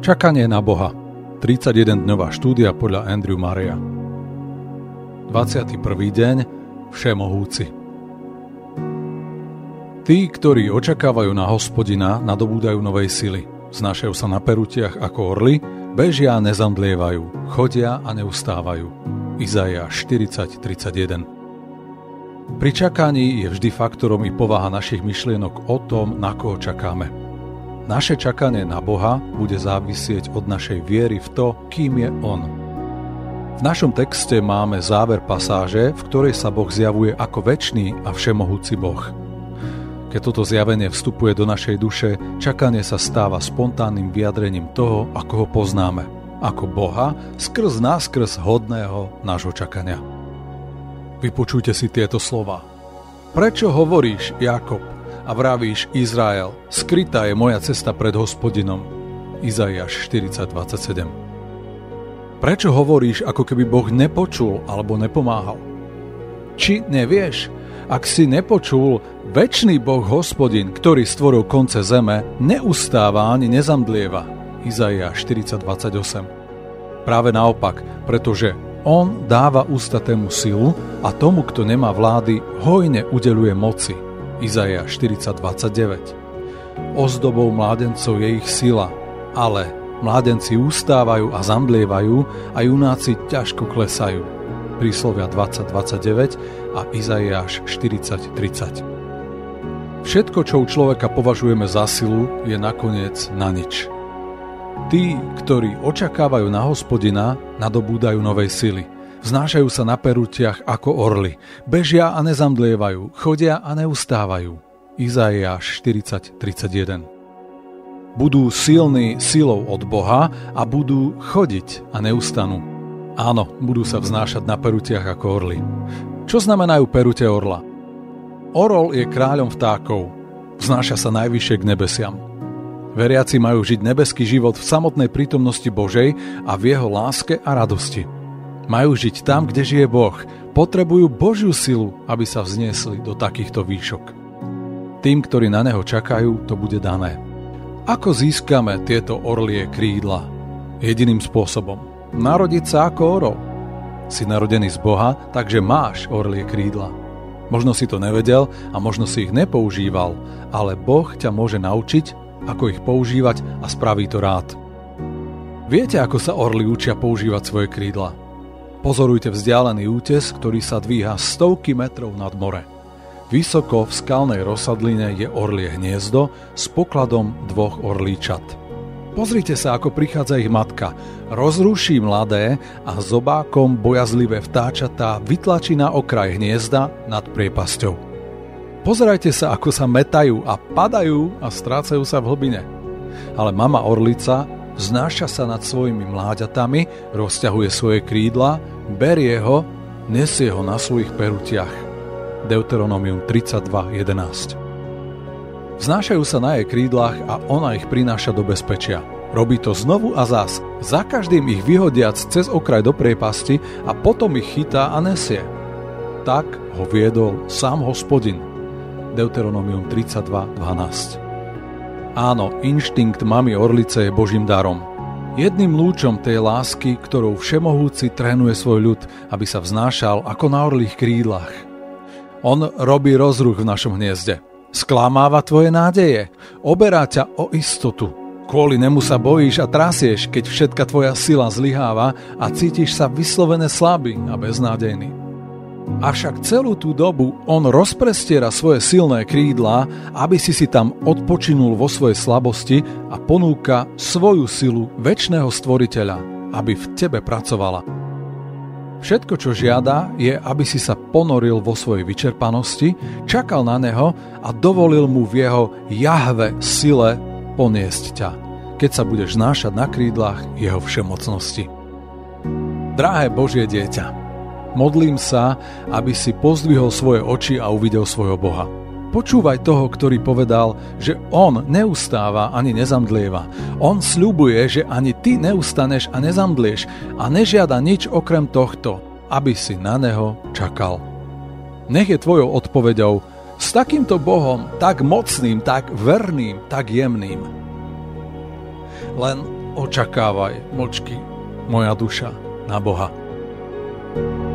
Čakanie na Boha. 31-dňová štúdia podľa Andrew Murraya. 21. deň. Všemohúci. Tí, ktorí očakávajú na Hospodina, nadobúdajú novej sily. Znášajú sa na perutiach ako orly, bežia a nezamdlievajú, chodia a neustávajú. Izaiáš 40:31. Pri čakaní je vždy faktorom i povaha našich myšlienok o tom, na koho čakáme. Naše čakanie na Boha bude závisieť od našej viery v to, kým je On. V našom texte máme záver pasáže, v ktorej sa Boh zjavuje ako večný a všemohúci Boh. Keď toto zjavenie vstupuje do našej duše, čakanie sa stáva spontánnym vyjadrením toho, ako ho poznáme, ako Boha skrz náskrz hodného nášho čakania. Vypočujte si tieto slová. Prečo hovoríš, Jákob, a vravíš, Izrael, skrytá je moja cesta pred Hospodinom? Izaiáš 40:27. Prečo hovoríš, ako keby Boh nepočul alebo nepomáhal? Či nevieš, ak si nepočul, večný Boh Hospodin, ktorý stvoril konce zeme, neustáva ani nezamdlieva. Izaiáš 40:28. Práve naopak, pretože On dáva ústatému silu a tomu, kto nemá vlády, hojne udeľuje moci. Izaiáš 40:29. Ozdobou mládencov je ich sila, ale mládenci ustávajú a zamdlievajú a junáci ťažko klesajú. Príslovia 20:29 a Izaiáš 40:30. Všetko, čo u človeka považujeme za silu, je nakoniec na nič. Tí, ktorí očakávajú na Hospodina, nadobúdajú novej sily. Vznášajú sa na perutiach ako orly, bežia a nezamdlievajú, chodia a neustávajú. Izaiáš 40:31. Budú silní silou od Boha a budú chodiť a neustanú. Áno, budú sa vznášať na perutiach ako orly. Čo znamenajú perute orla? Orol je kráľom vtákov. Vznáša sa najvyššie k nebesiam. Veriaci majú žiť nebeský život v samotnej prítomnosti Božej a v jeho láske a radosti. Majú žiť tam, kde žije Boh. Potrebujú Božiu silu, aby sa vzniesli do takýchto výšok. Tým, ktorí na neho čakajú, to bude dané. Ako získame tieto orlie krídla? Jediným spôsobom. Narodiť sa ako orol. Si narodený z Boha, takže máš orlie krídla. Možno si to nevedel a možno si ich nepoužíval, ale Boh ťa môže naučiť, ako ich používať a spraví to rád. Viete, ako sa orly učia používať svoje krídla? Pozorujte vzdialený útes, ktorý sa dvíha stovky metrov nad more. Vysoko v skalnej rozsadline je orlie hniezdo s pokladom 2 orlíčat. Pozrite sa, ako prichádza ich matka. Rozruší mladé a zobákom bojazlivé vtáčatá vytlačí na okraj hniezda nad priepasťou. Pozerajte sa, ako sa metajú a padajú a strácajú sa v hlbine. Ale mama orlica vznáša sa nad svojimi mláďatami, rozťahuje svoje krídla, berie ho, nesie ho na svojich perutiach. Deuteronomium 32:11. Vznášajú sa na jej krídlach a ona ich prináša do bezpečia. Robí to znovu a zas, za každým ich vyhodiac cez okraj do priepasti a potom ich chytá a nesie. Tak ho viedol sám Hospodin. Deuteronomium 32:12. Áno, inštinkt mamy orlice je Božím darom. Jedným lúčom tej lásky, ktorou všemohúci trénuje svoj ľud, aby sa vznášal ako na orlých krídlach. On robí rozruch v našom hniezde. Sklamáva tvoje nádeje. Oberá ťa o istotu. Kvôli nemu sa bojíš a trasieš, keď všetka tvoja sila zlyháva a cítiš sa vyslovene slabý a beznádejný. Avšak celú tú dobu on rozprestiera svoje silné krídla, aby si tam odpočinul vo svojej slabosti a ponúka svoju silu večného stvoriteľa, aby v tebe pracovala. Všetko, čo žiada, je, aby si sa ponoril vo svojej vyčerpanosti, čakal na neho a dovolil mu v jeho Jahve sile poniesť ťa, keď sa budeš znášať na krídlach jeho všemocnosti. Drahé Božie dieťa, modlím sa, aby si pozdvihol svoje oči a uvidel svojho Boha. Počúvaj toho, ktorý povedal, že on neustáva ani nezamdlieva. On sľubuje, že ani ty neustaneš a nezamdlieš a nežiada nič okrem tohto, aby si na neho čakal. Nech je tvojou odpoveďou: s takýmto Bohom, tak mocným, tak verným, tak jemným. Len očakávaj, mlčky, moja duša, na Boha.